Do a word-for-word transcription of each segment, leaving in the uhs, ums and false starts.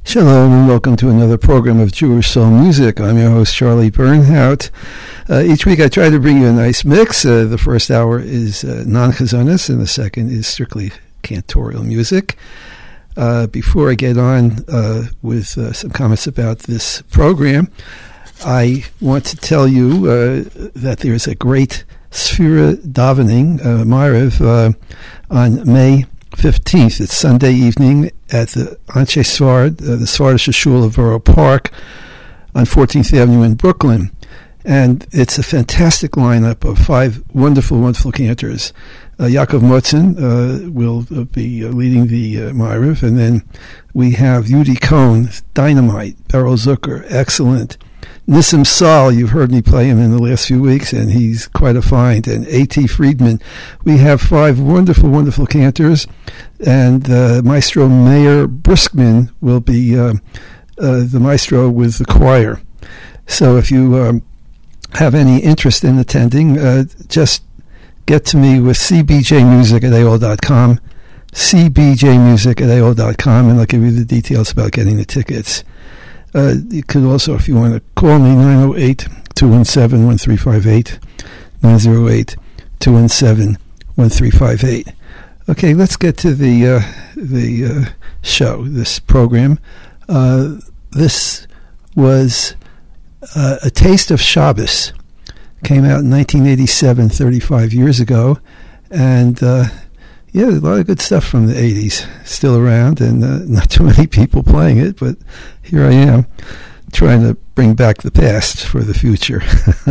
Shalom and welcome to another program of Jewish Soul Music. I'm your host, Charlie Bernhout. Uh, each week I try to bring you a nice mix. Uh, the first hour is uh, non-chazonis and the second is strictly cantorial music. Uh, before I get on uh, with uh, some comments about this program, I want to tell you uh, that there's a great Sfira davening, uh, Ma'ariv, uh, on May fifteenth. It's Sunday evening at the Anshe Sfard, uh, the Sfardish Shul of Borough Park on fourteenth Avenue in Brooklyn. And it's a fantastic lineup of five wonderful, wonderful cantors. Uh, Yaakov Motzen uh, will uh, be uh, leading the uh, Ma'ariv, and then we have Yudi Cohn, Dynamite, Beryl Zucker, excellent. Nissim Saul, you've heard me play him in the last few weeks, and he's quite a find. And A T Friedman. We have five wonderful, wonderful cantors, and uh, Maestro Meir Briskman will be uh, uh, the maestro with the choir. So if you um, have any interest in attending, uh, just get to me with c b j music at a o l dot com, c b j music at a o l dot com, and I'll give you the details about getting the tickets. Uh, you could also, if you want to call me, nine oh eight, two one seven, one three five eight, nine oh eight, two one seven, one three five eight. Okay, let's get to the uh, the uh, show, this program. Uh, this was uh, A Taste of Shabbos. Came out in nineteen eighty-seven, thirty-five years ago, and uh, yeah, a lot of good stuff from the eighties still around, and uh, not too many people playing it, but here I am trying to bring back the past for the future.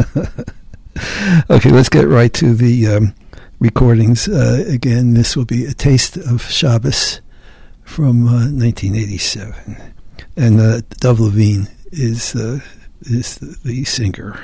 Okay, let's get right to the um, recordings. Uh, again, this will be A Taste of Shabbos from uh, nineteen eighty-seven, and uh, Dov Levine is, uh, is the, the singer.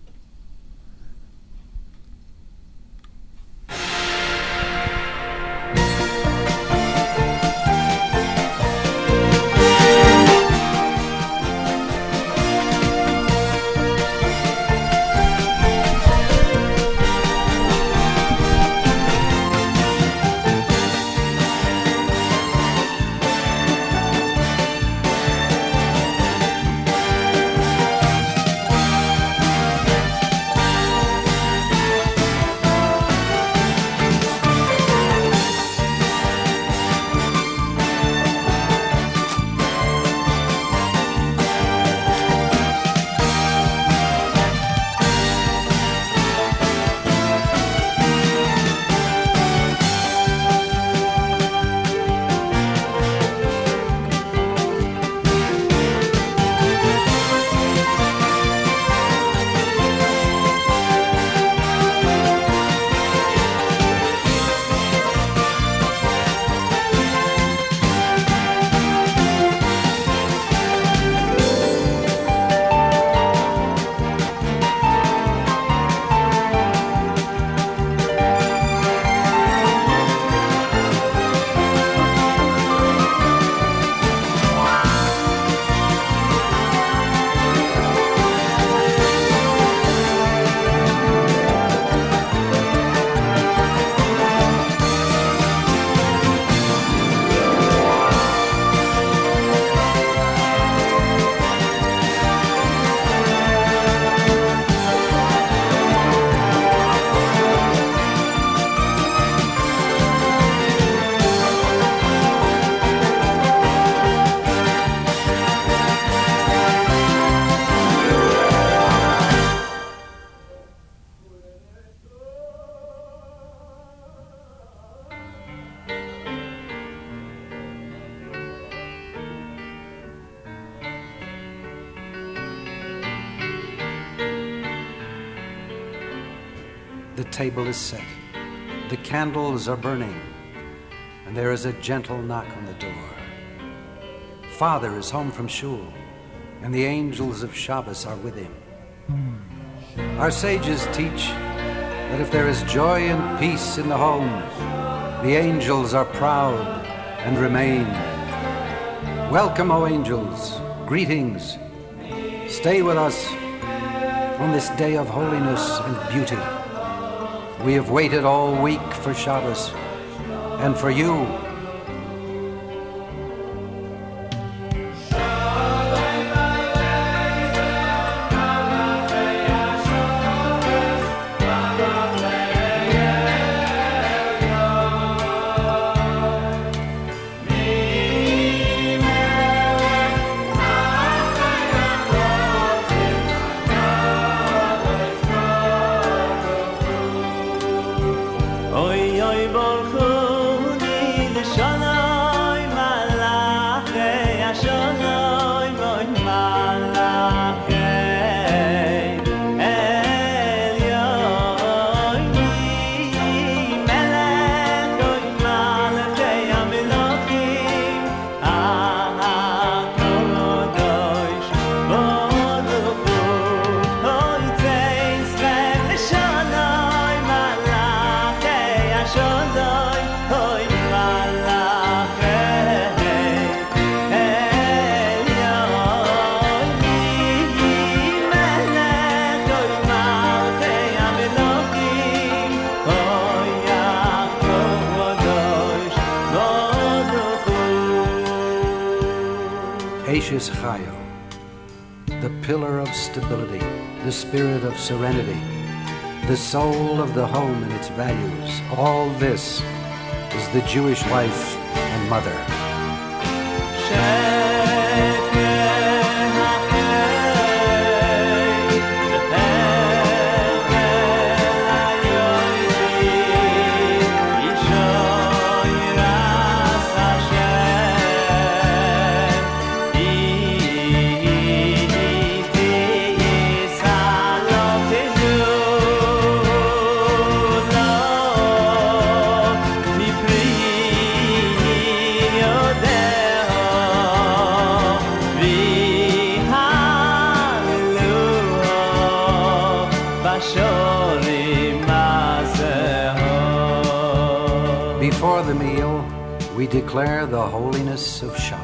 The table is set, the candles are burning, and there is a gentle knock on the door. Father is home from shul, and the angels of Shabbos are with him. Our sages teach that if there is joy and peace in the home, the angels are proud and remain. Welcome, O angels, greetings. Stay with us on this day of holiness and beauty. We have waited all week for Shabbos and for you. Ashes Chayo, the pillar of stability, the spirit of serenity, the soul of the home and its values. All this is the Jewish wife and mother. Before the meal, we declare the holiness of Shabbos.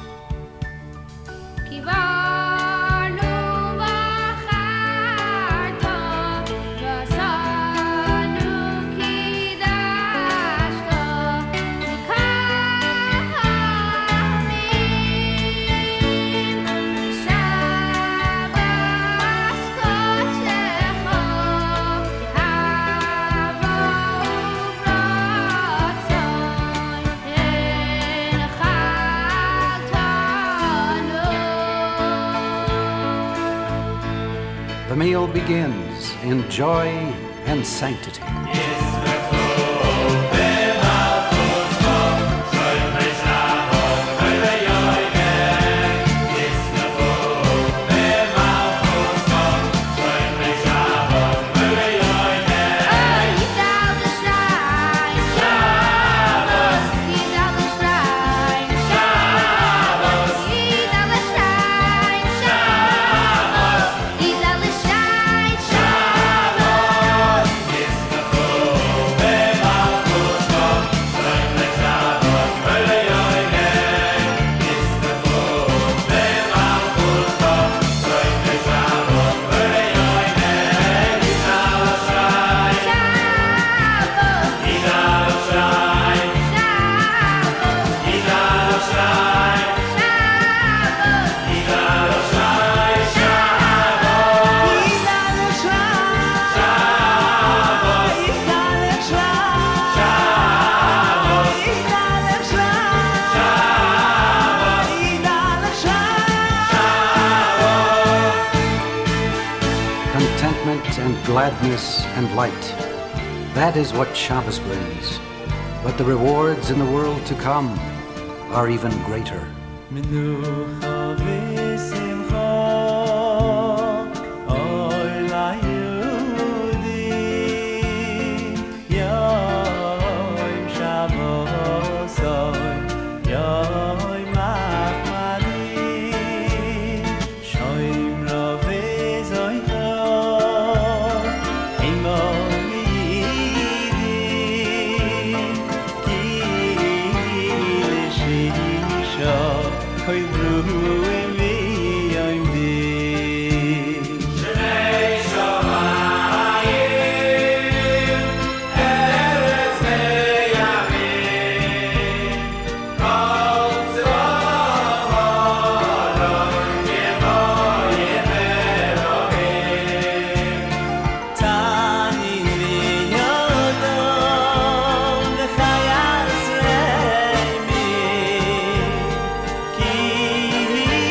The meal begins in joy and sanctity. And gladness and light. That is what Shabbos brings. But the rewards in the world to come are even greater. He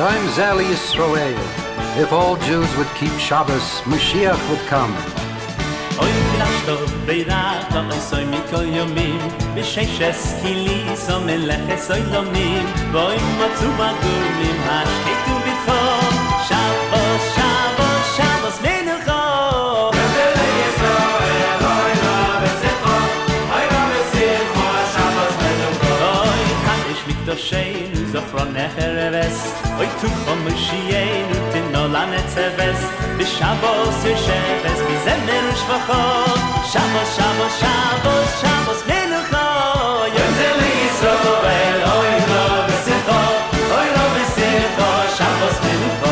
time Zal Yisroel. If all Jews would keep Shabbos, Mashiach would come. Oy klashto beirach oy soy mikol yomim b'sheishes kili so meleches oy lomim voy matzu magumim hashketu b'tcho Shabbos, Shabbos, Shabbos menucho Yodele Yisrael oy lo v'zicho oy lo v'zicho Shabbos menucho Oy chadish mikdosheinu zochron echereves oy tuchon Moshienu tinolan etzeves b'Shabbos yesheves b'zemer u'shvachot Shabbos, Shabbos, Shabbos, Shabbos menucho Yodele Yisrael oy lo v'zicho oy lo v'zicho Shabbos menucho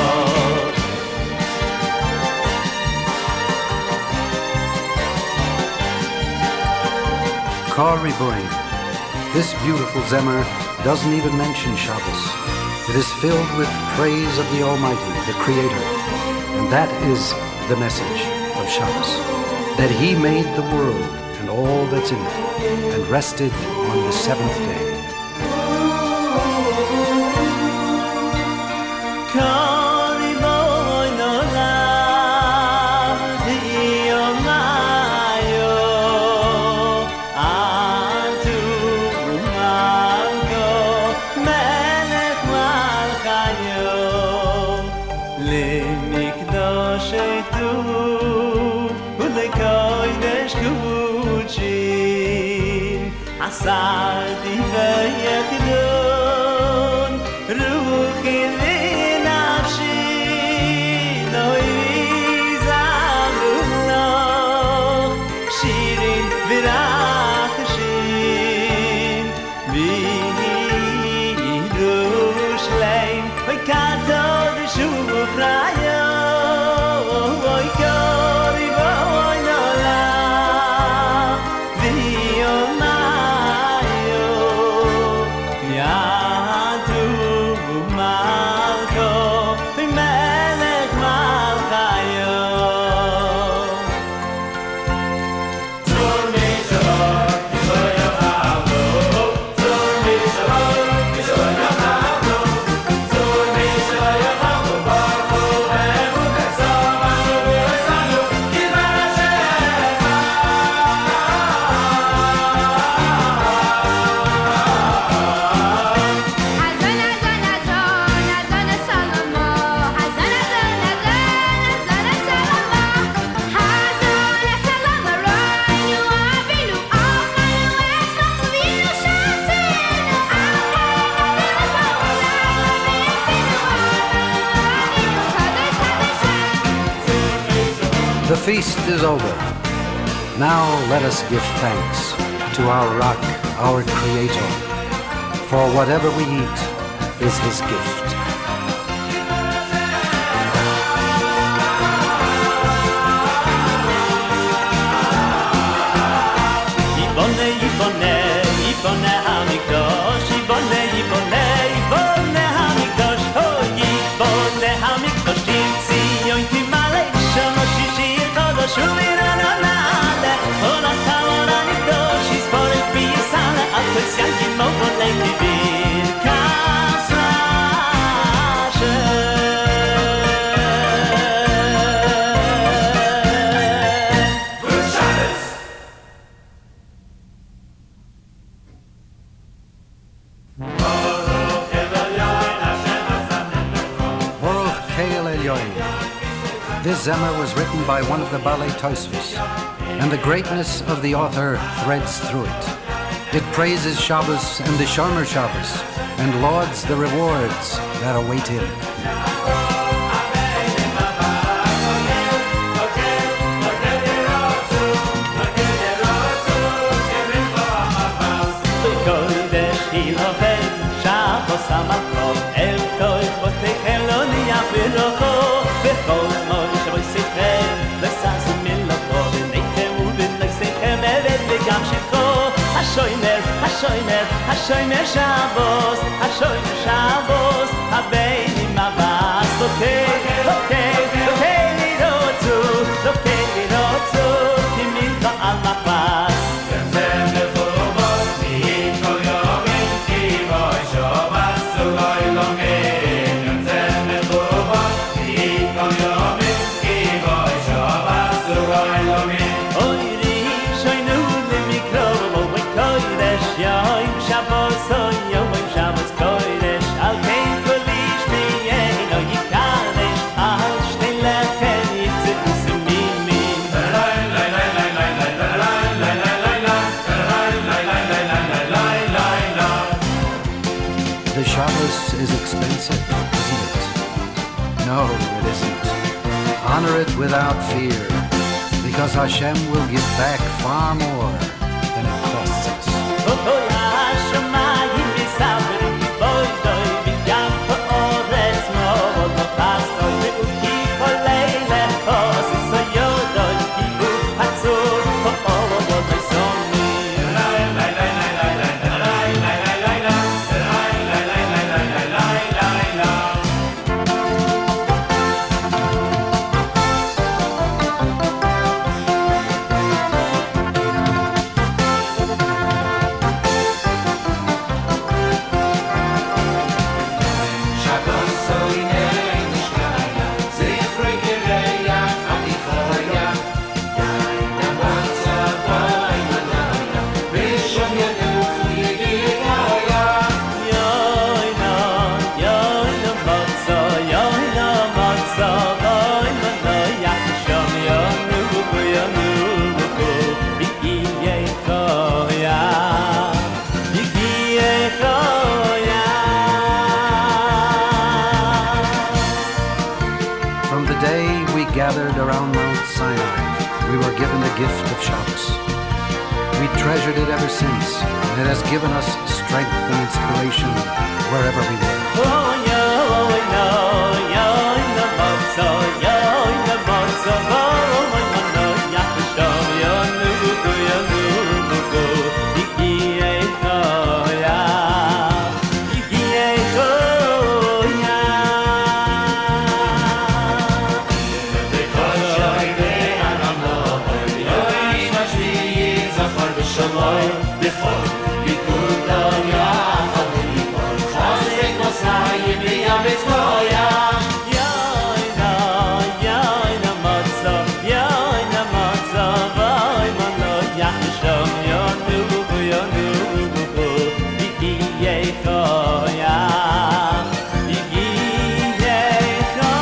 Kor Riboin. This beautiful Zemer doesn't even mention Shabbos. It is filled with praise of the Almighty, the Creator. And that is the message of Shabbos, that He made the world and all that's in it, and rested on the seventh day. Sardi vayekdon ruhi linafshi loy zamruno shirin virachshin virushlaim oy katod shufrayo oy kori voy nola vioma The feast is over. Now let us give thanks to our Rock, our Creator, for whatever we eat is His gift. Yibone, Yibone, Yibone HaMikdosh, Yibone, Yibone, Yibone HaMikdosh, oh Yibone HaMikdosh, Im Zion Timalei Shosh Shir Kodosh U'Miranonale, Ol HaTavor HaNikdosh, Yisborech B'Yisale, Al Kol Tzyankim Movolei Kivir Kas Hashem. Good Shabbos. Baruch Keil Elyoin. This Zemer was written by one of the Balei Tosfos, and the greatness of the author threads through it. It praises Shabbos and the Shomer Shabbos, and lauds the rewards that await him. Hashoymer, Hashoymer, Hashoymer Shabbos, Hashoymer Shabbos, Habeim Abbas, okay, okay, okay, Lirotu, okay, Lirotu, Timincha al Machbas. Shabbos, Shabbos is expensive, isn't it? No, it isn't. Honor it without fear, because Hashem will give back far more than it costs us. Gathered around Mount Sinai, we were given the gift of Shabbos. We treasured it ever since, and it has given us strength and inspiration wherever we were. Oh, yo, yo, yo, in the matzah, yo, in the matzah, oh, my man, Yachsham, yo, nugu, yo, nugu, Yiki, Echo, ya, Yiki, Echo, ya. Shalom, before we could go, yeah, Chazek Mosai, Biyam Vitkoya, Yaina, Yaina Matzah, Yaina Matzah, Vaimano, Yachsham, Yonu, Yonu, Yiki Yechoya, Yiki Yechoya.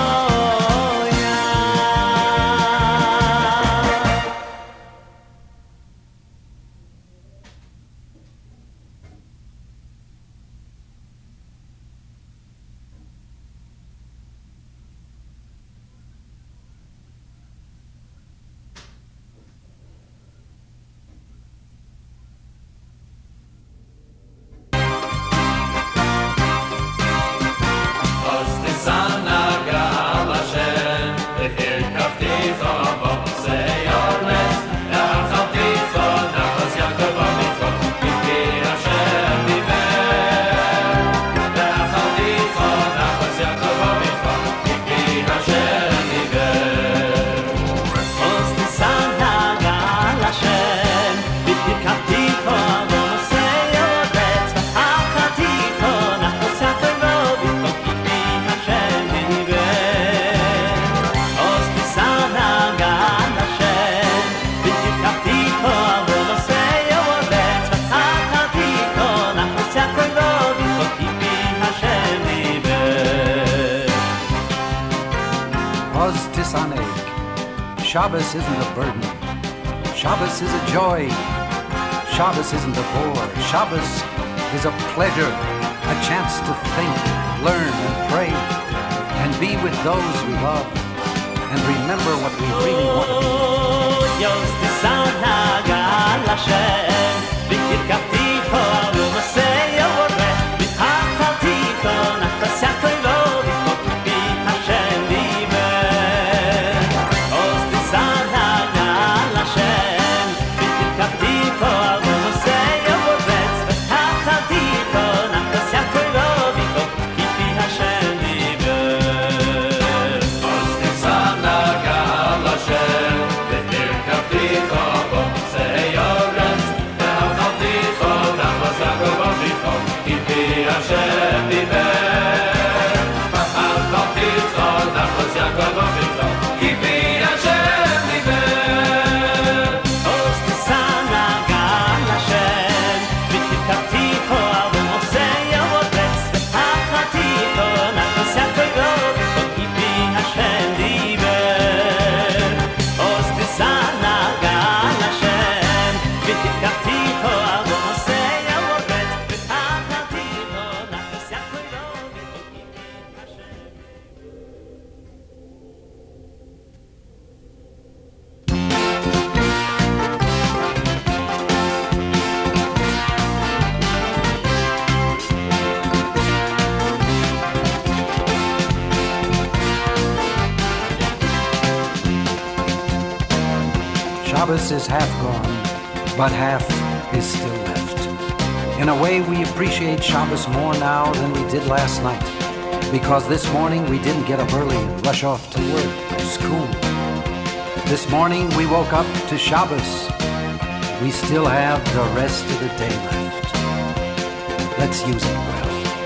Shabbos isn't a burden. Shabbos is a joy. Shabbos isn't a bore. Shabbos is a pleasure, a chance to think, learn, and pray, and be with those we love, and remember what we really want Shabbos is half gone, but half is still left. In a way, we appreciate Shabbos more now than we did last night, because this morning we didn't get up early and rush off to work or school. This morning we woke up to Shabbos. We still have the rest of the day left. Let's use it well.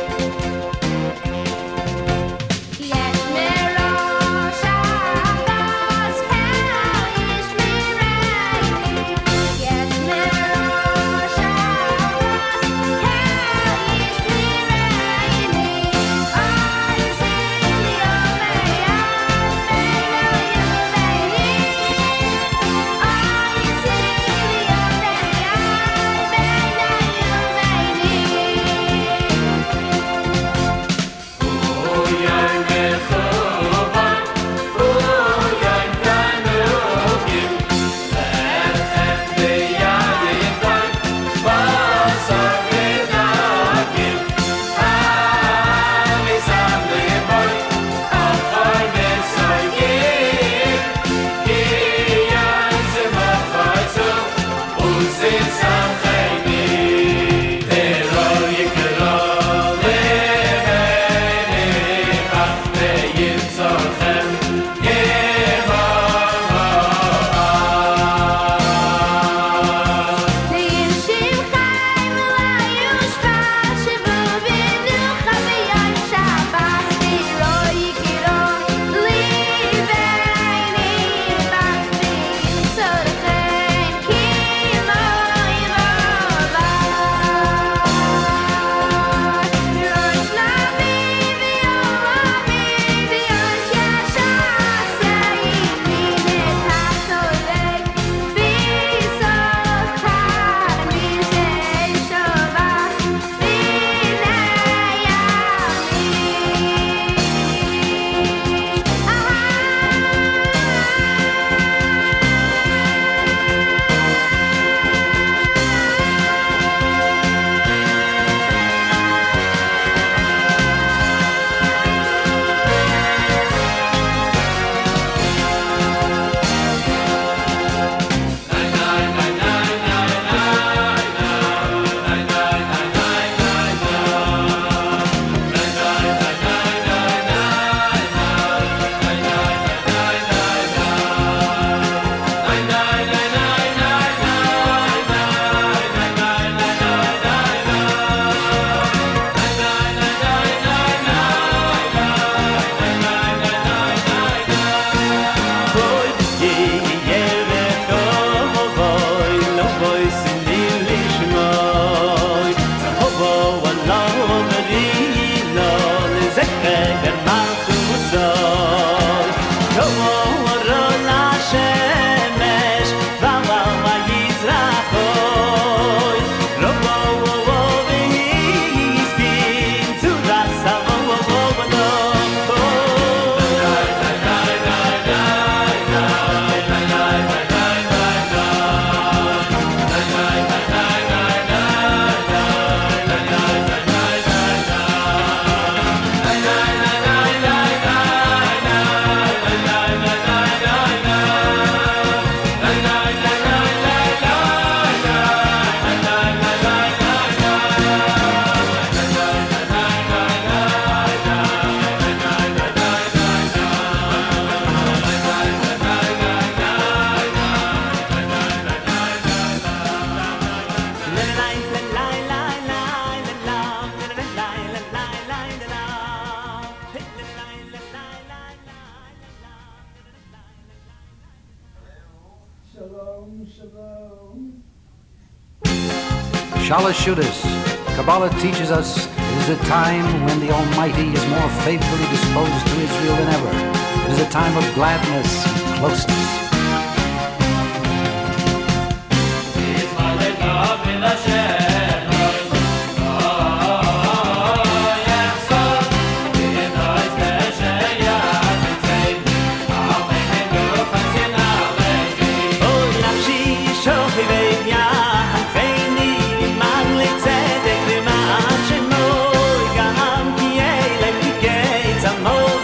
Shalashudas. Kabbalah teaches us it is a time when the Almighty is more faithfully disposed to Israel than ever. It is a time of gladness and closeness.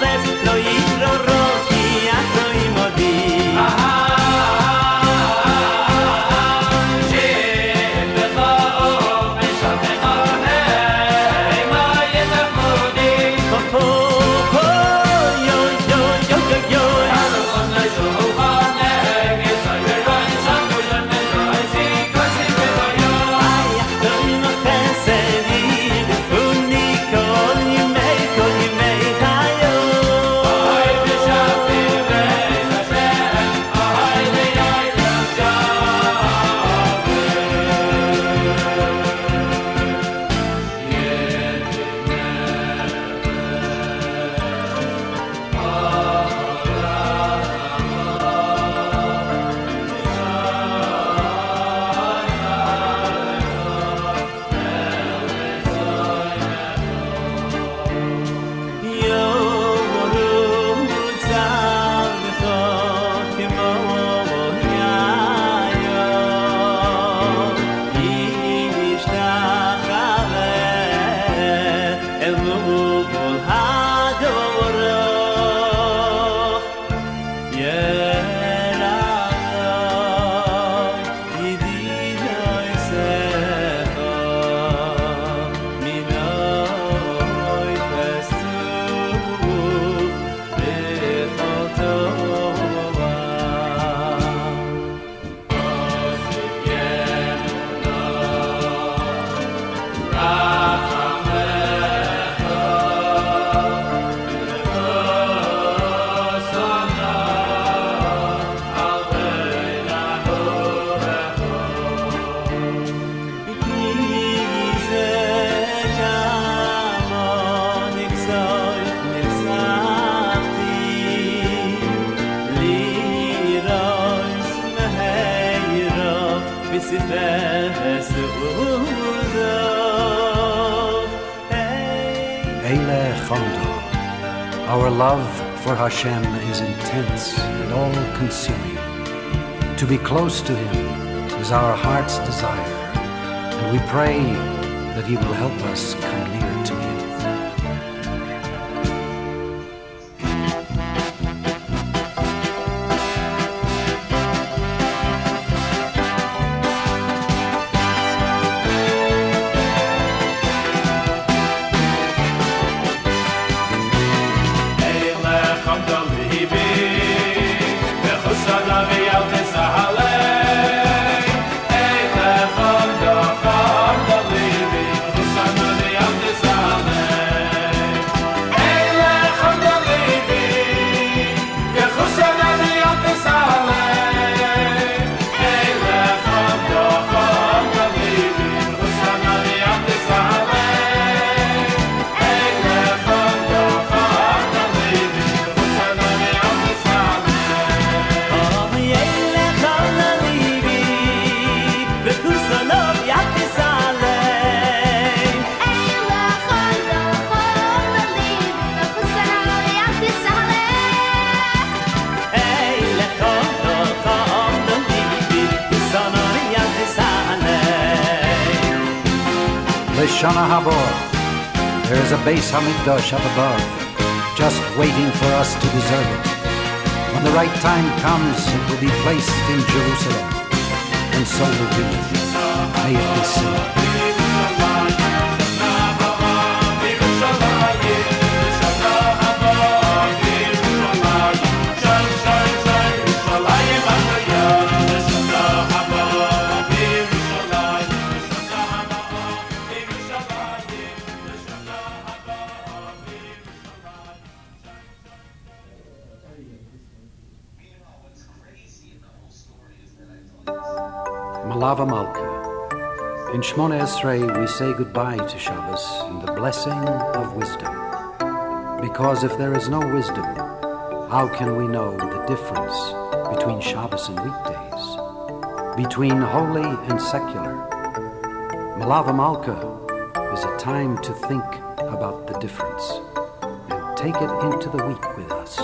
Ah אל מול הדורות ירח ידידוי סך מינוי פסטוף בכל טובה עוזב ימונה Our love for Hashem is intense and all-consuming. To be close to Him is our heart's desire, and we pray that He will help us come near to Him. Shana Habor, there is a Beis Hamikdash up above, just waiting for us to deserve it. When the right time comes, it will be placed in Jerusalem, and so will we. May it be so. Malava Malka. In Shmona Esrei, we say goodbye to Shabbos in the blessing of wisdom. Because if there is no wisdom, how can we know the difference between Shabbos and weekdays, between holy and secular? Malava Malka is a time to think about the difference and take it into the week with us.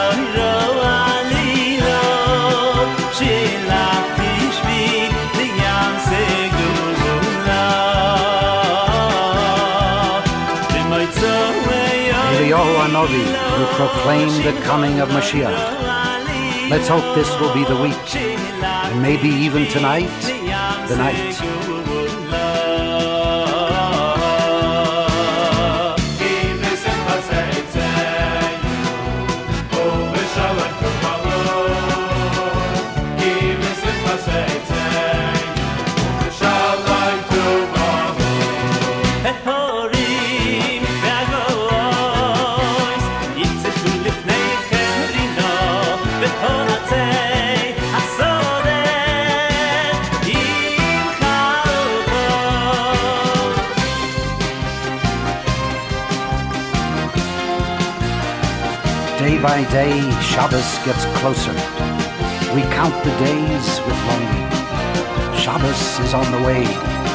She laughed, she Hanovi will proclaim the coming of Mashiach. Let's hope this will be the week, and maybe even tonight, the night. Day by day, Shabbos gets closer. We count the days with longing. Shabbos is on the way.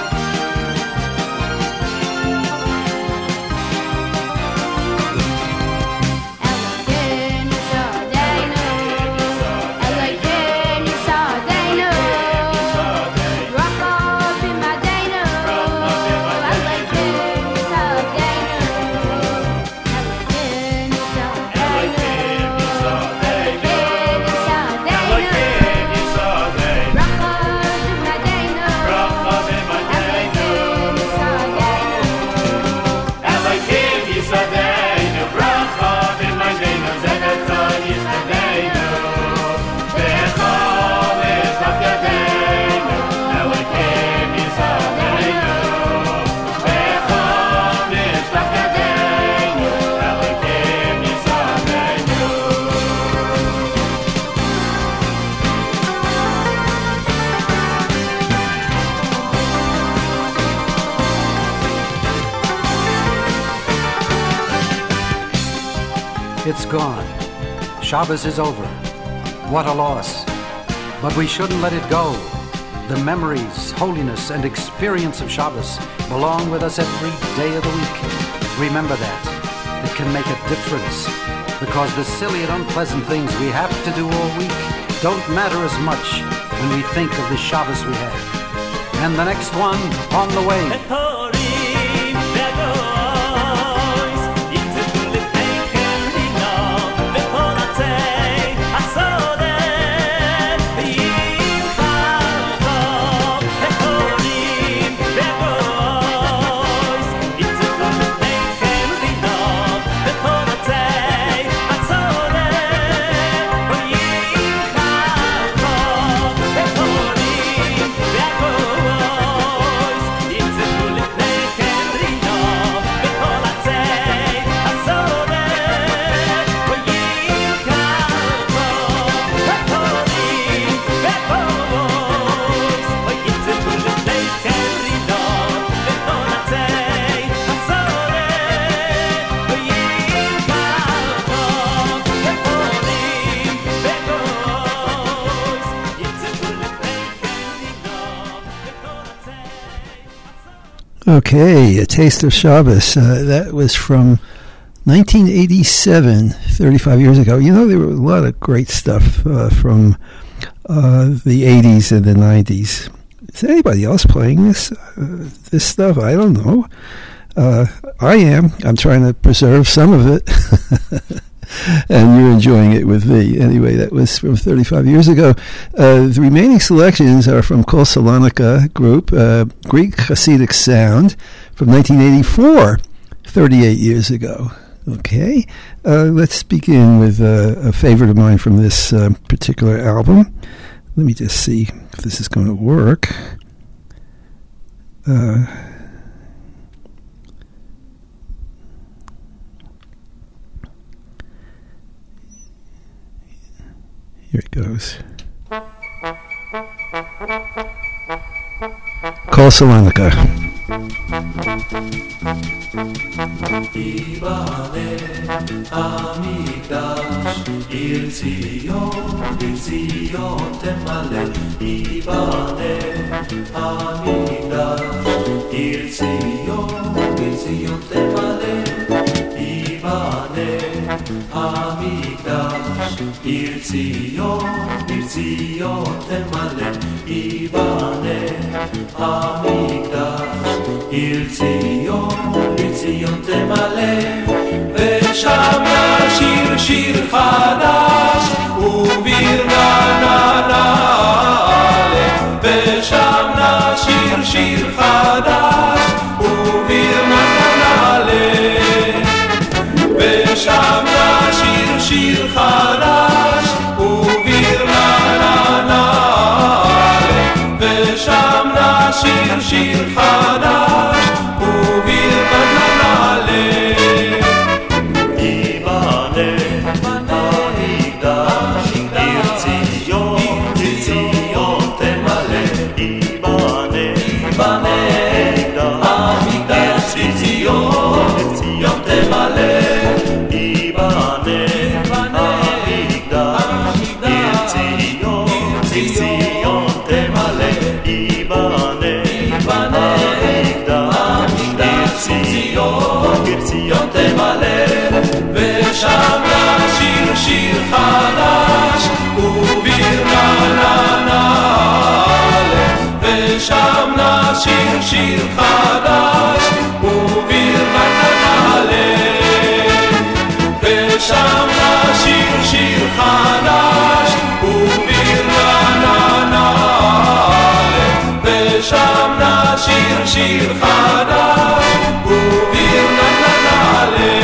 It's gone. Shabbos is over. What a loss. But we shouldn't let it go. The memories, holiness, and experience of Shabbos belong with us every day of the week. Remember that. It can make a difference, because the silly and unpleasant things we have to do all week don't matter as much when we think of the Shabbos we had. And the next one on the way. Okay, A Taste of Shabbos. Uh, that was from nineteen eighty-seven, thirty-five years ago. You know, there were a lot of great stuff uh, from uh, the eighties and the nineties. Is anybody else playing this uh, this stuff? I don't know. Uh, I am. I'm trying to preserve some of it. And you're enjoying it with me. Anyway, that was from thirty-five years ago. Uh, the remaining selections are from Kol Salonika Group, uh, Greek Hasidic Sound, from nineteen eighty-four, thirty-eight years ago. Okay, uh, let's begin with uh, a favorite of mine from this uh, particular album. Let me just see if this is going to work. Uh... Here it goes. Kol Salonika. Ibane Hamikdash Ir Zion, Ir Zion Temale Ibane Hamikdash Ir Zion, Ir Zion Temale Ibane Hamikdash Ir Zion, Ir Zion Temale Ibane Hamikdash Ir Zion, Ir Zion Temale ושם נשיר שיר חדש ובירנה נעלה, ושם נשיר שיר חדש ובירנה נעלה, ושם נשיר שיר חדש ובירנה נעלה, ושם נשיר שיר חדש ובירנה נעלה. ושם נשיר שיר חדש ובירנה נעלה, ושם נשיר שיר חדש ובירנה נעלה, ושם נשיר שיר חדש ובירנה נעלה, ושם נשיר שיר חדש ובירנה נעלה.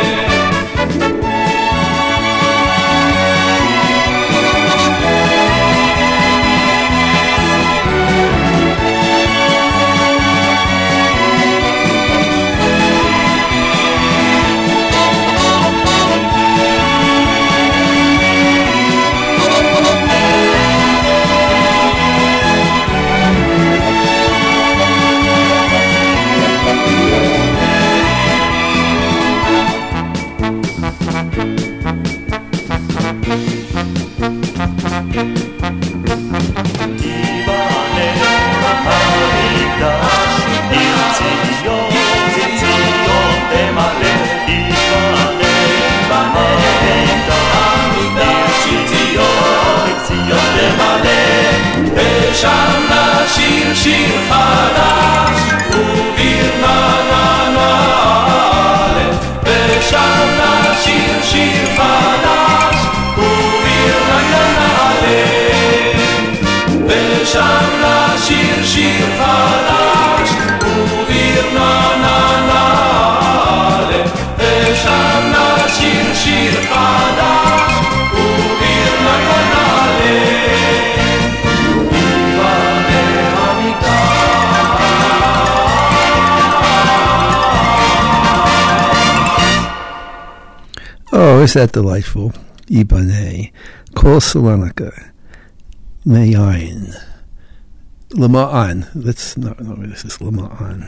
ושם נשיר שיר חדש ובירנה נעלה, ושם נשיר שיר חדש ובירנה נעלה, ושם נשיר שיר חדש ובירנה נעלה, ושם נשיר שיר חדש ובירנה נעלה. Oh, is that delightful? Ibanez, Kol Salonika, Mayayin, Lama'an. Let's no, no, this is Lama'an.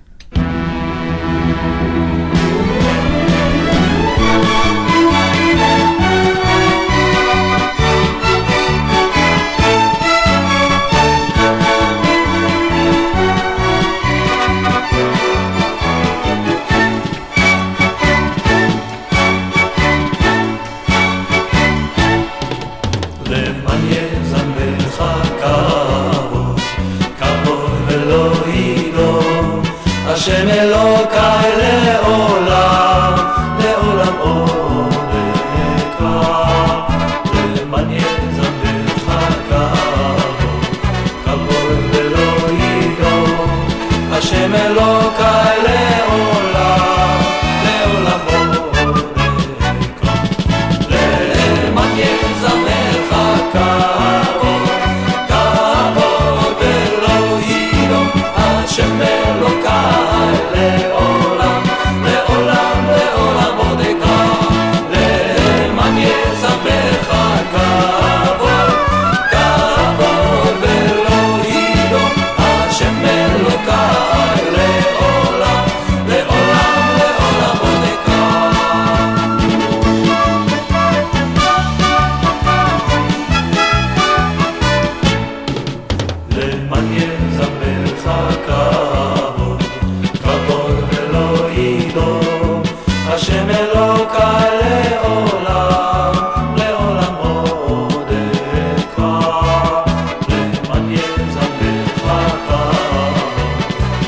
השם אלוקי לעולם, לעולם עוד אקרא, למען יזמרך כבוד, כבוד ולא ידום. השם אלוקי לעולם, לעולם עוד אקרא, למען יזמרך כבוד, כבוד ולא ידום. השם אלוקי לעולם, לעולם, לעולם עוד אקרא, למען יזמרך כבוד, כבוד ולא ידום. השם אלוקי לעולם, לעולם, לעולם עוד אקרא. למען יזמרך כבוד, כבוד ולא ידום. השם אלוקי לעולם, לעולם עוד אקרא, למען יזמרך כבוד,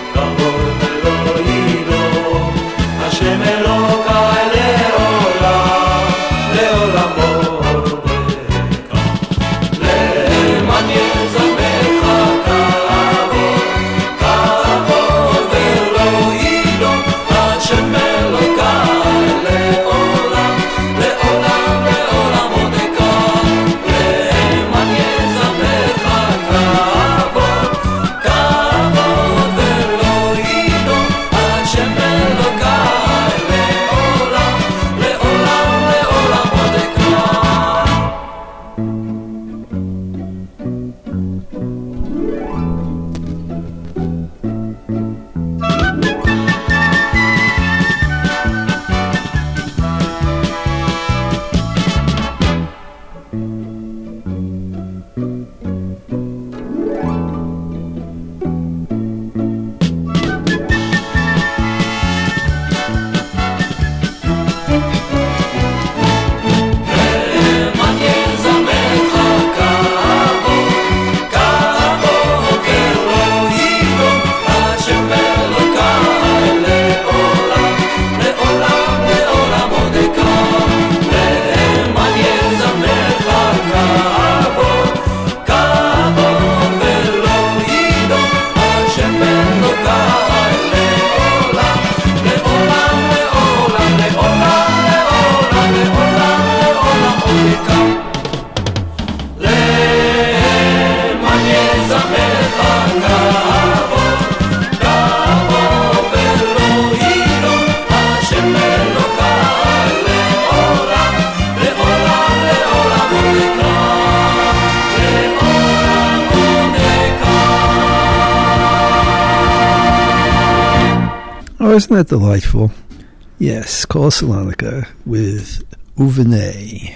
isn't that delightful? Yes, Call Salonika with Uvene.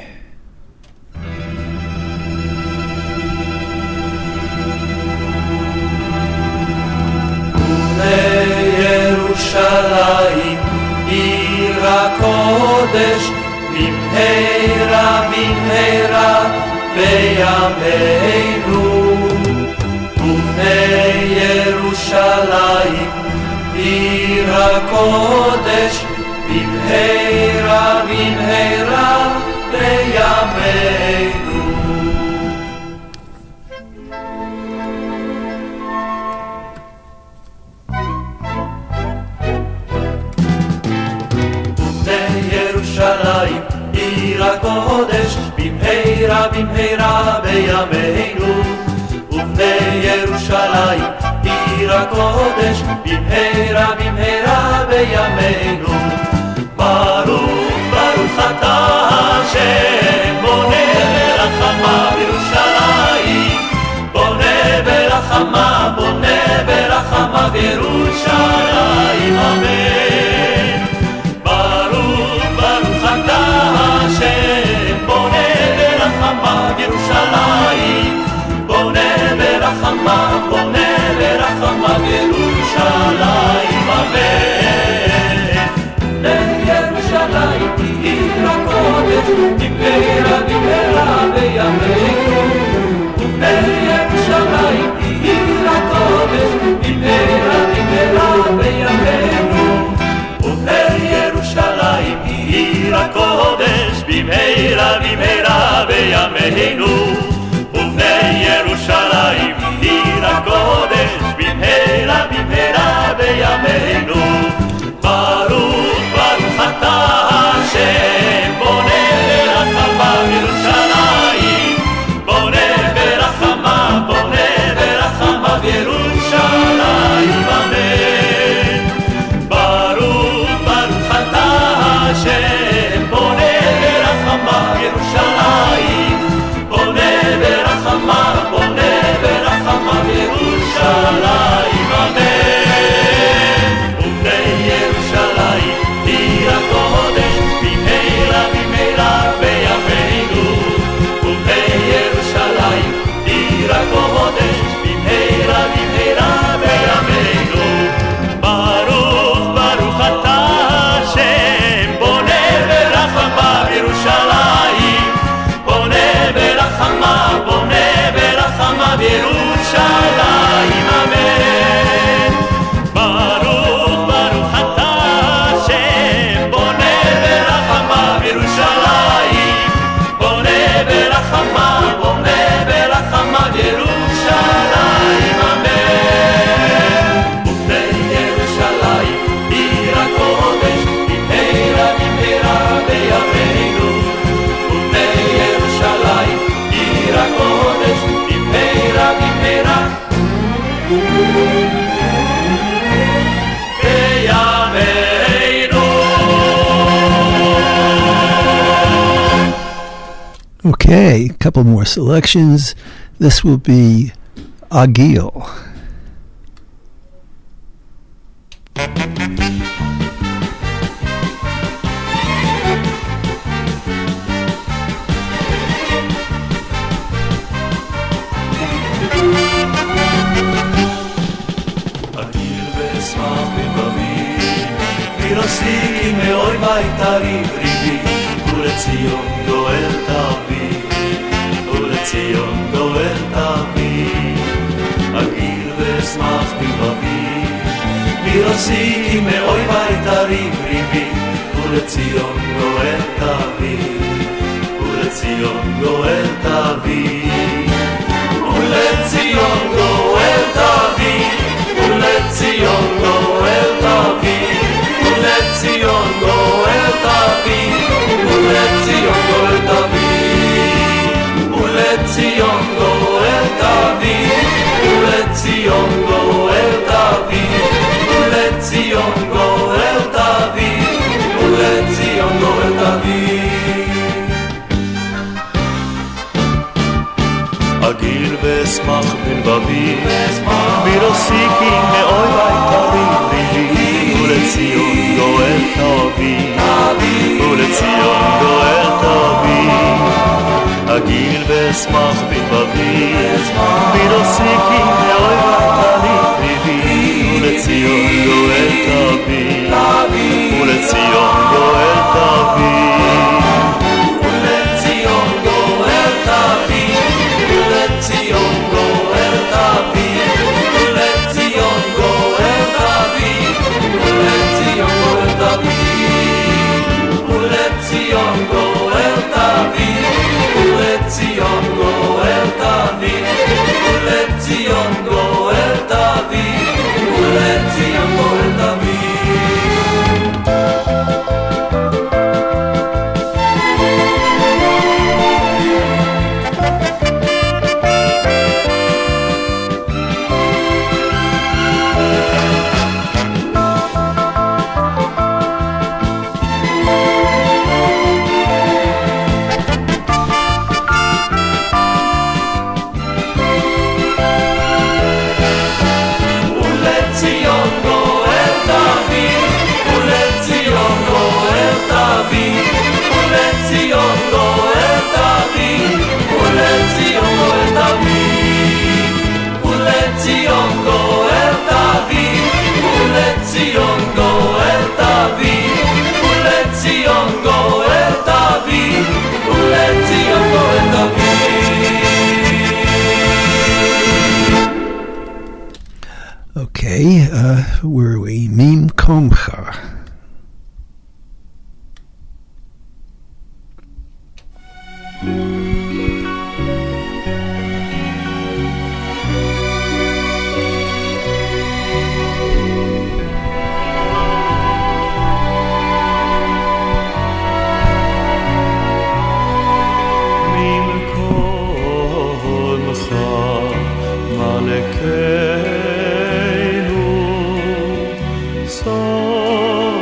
ירושלים עיר הקודש במהרה במהרה בימינו ובני ירושלים עיר הקודש במהרה במהרה בימינו ירושלים עיר הקודש במהרה במהרה בימינו ובני ירושלים עיר הקודש במהרה במהרה בימינו ברוך ברוך אתה השם בונה ברחמה בירושלים בונה ברחמה בונה ברחמה בירושלים אמן ירושלים בונה ברחמה בונה ברחמה ירושלים אמן לירושלים עיר הקודש במהרה במהרה בימינו ובני ירושלים עיר הקודש במהרה במהרה בימינו ובני ירושלים עיר הקודש במהרה במהרה בימינו ובני ירושלים עיר הקודש במהרה במהרה בימינו ברוך ברוך אתה השם בונה ברחמה בירושלים בונה ברחמה בונה ברחמה בירושלים אמן ברוך ברוך אתה השם בונה ברחמה בירושלים בונה ברחמה בונה ברחמה בירושלים אמן ובני ירושלים עיר הקודש במהרה במהרה בימינו ובני ירושלים עיר הקודש במהרה במהרה בימינו ברוך ברוך אתה השם בונה ברחמה בירושלים בונה ברחמה בונה ברחמה בירושלים אמן ברוך ברוך אתה השם בונה ברחמה בירושלים בונה ברחמה בונה ברחמה בירושלים אמן ובני ירושלים עיר הקודש במהרה במהרה בימינו ובני ירושלים עיר הקודש במהרה במהרה בימינו. Okay, a couple more selections. This will be Agil. ירוסי מאוי ויתריב ריבי ולציון גואל תביא ולציון גואל תביא אגיל ואשמח בלבבי ירוסי מאוי ויתריב ריבי ולציון גואל תביא ולציון גואל תביא ולציון גואל תביא ולציון גואל תביא ולציון גואל תביא ולציון גואל תביא ולציון גואל תביא ולציון גואל תביא ולציון גואל תביא ולציון גואל תביא אגיל ואשמח בלבבי בירוסי כי מאוי ויתריב ריבי ולציון אשמח בלבבי מנוסיקי מאוהבתני ליבי ולציון גואל תביא ולציון גואל תביא ולציון גואל תביא ולציון גואל תביא ולציון גואל תביא ולציון גואל תביא ולציון גואל תביא ולציון גואל תביא ולציון גואל תביא ולציון גואל תביא Okay, uh, where are we? Mim Komcha. So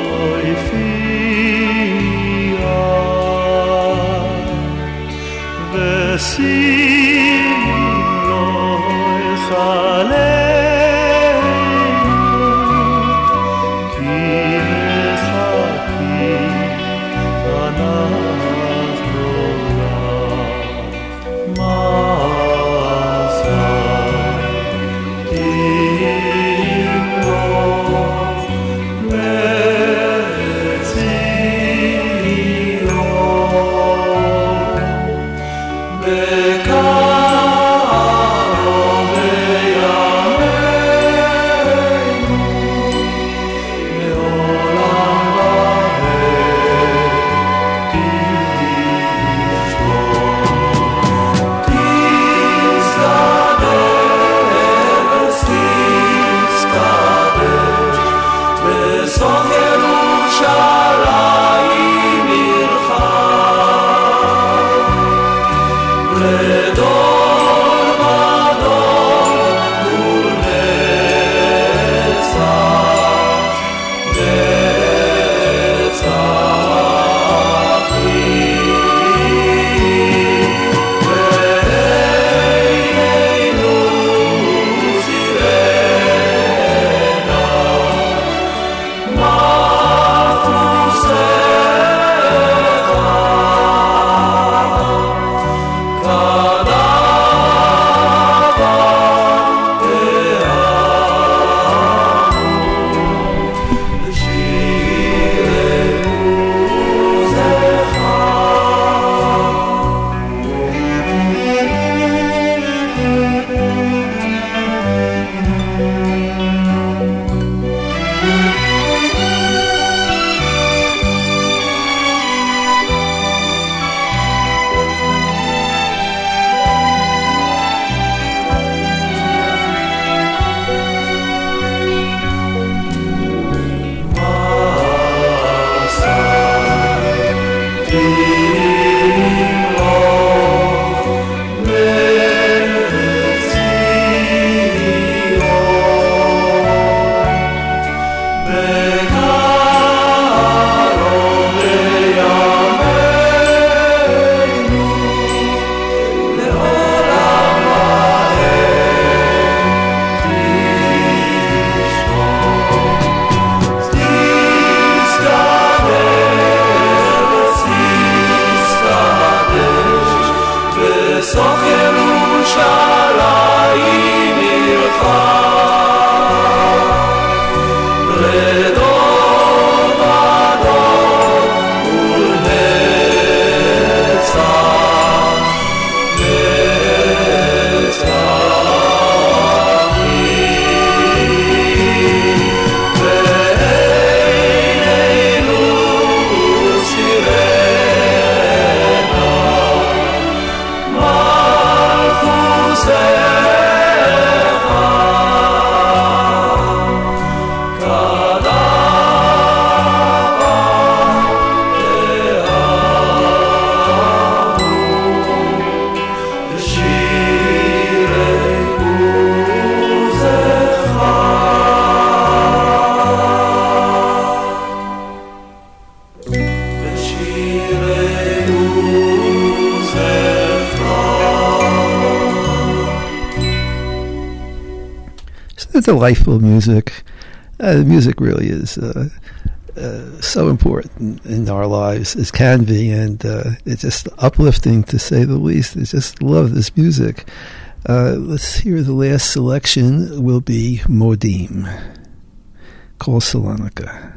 delightful music. Uh, music really is uh, uh, so important in our lives as can be, and uh, it's just uplifting to say the least. I just love this music. Uh, let's hear the last selection will be Modim, Kol Salonika.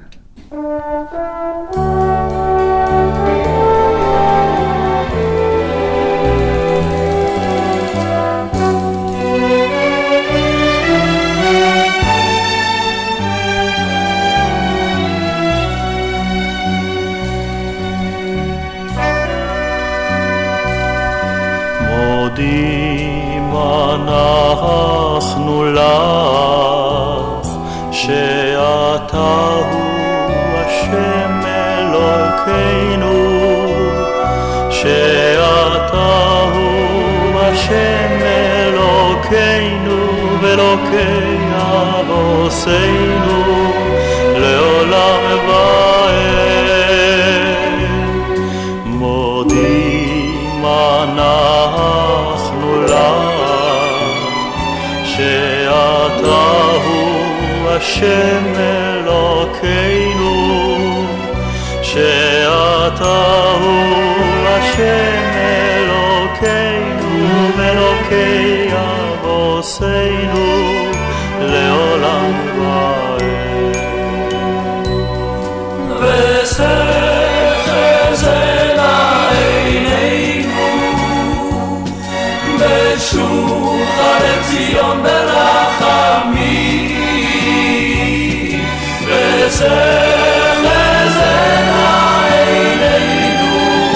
מודים אנחנו לך שאתה הוא השם אלוקינו, שאתה הוא השם אלוקינו ואלוקי אבותינו לעולם ועד. מודים אנחנו שאתה הוא השם אלוקינו, שאתה הוא השם אלוקינו ואלוקי אבותינו לעולם ועד. ותחזינה עינינו בשובך לציון ברחמים, ותחזינה עינינו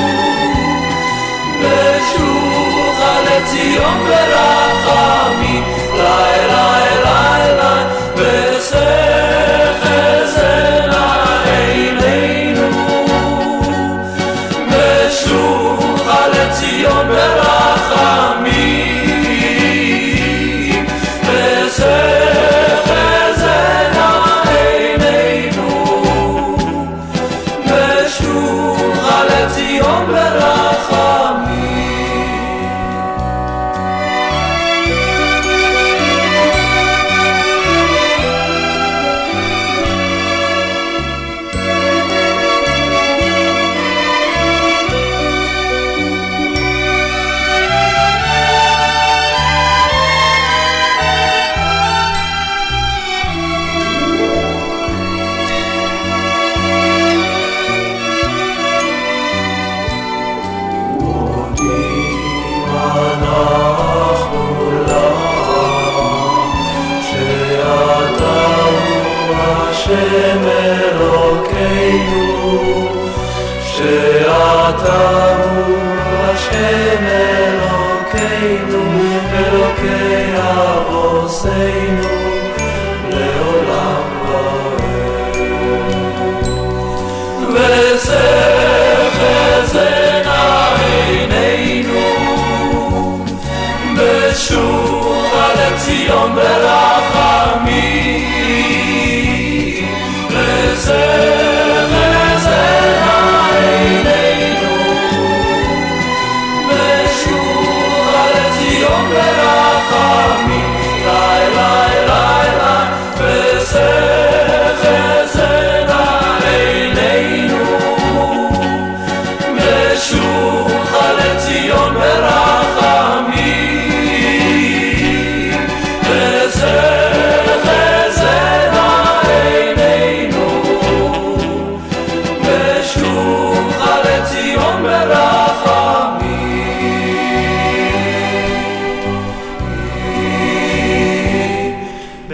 בשובך לציון ברחמים, לילה לילה ותחזינה עינינו בשובך לציון ברחמים, ותחזינה עינינו בשובך לציון ברחמים. השם אלוקינו, שאתה הוא השם אלוקינו, אלוקי אבותינו לעולם ועד. ותחזינה עינינו בשובך לציון ברחמים, ותחזינה עינינו בשובך לציון ברחמים, לילה לילה ותחזינה עינינו בשובך לציון ברחמים, ותחזינה עינינו בשובך לציון ברחמים,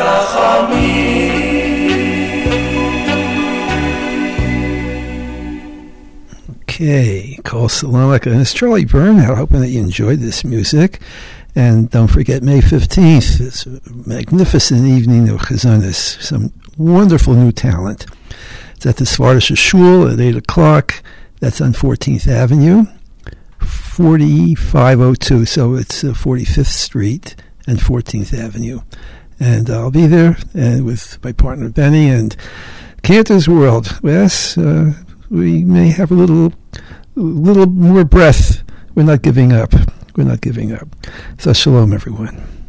ברחמים. Okay, Kol Salonika. And it's Charlie Bernhardt, hoping that you enjoyed this music. And don't forget May fifteenth, it's a magnificent evening of Chazanis, some wonderful new talent. It's at the Svartische Shul at eight o'clock. That's on fourteenth Avenue, forty-five oh two. So it's uh, forty-fifth Street and fourteenth Avenue. And I'll be there and with my partner Benny and Cantor's World. Yes, uh, we may have a little, a little more breath. We're not giving up. We're not giving up. So shalom, everyone.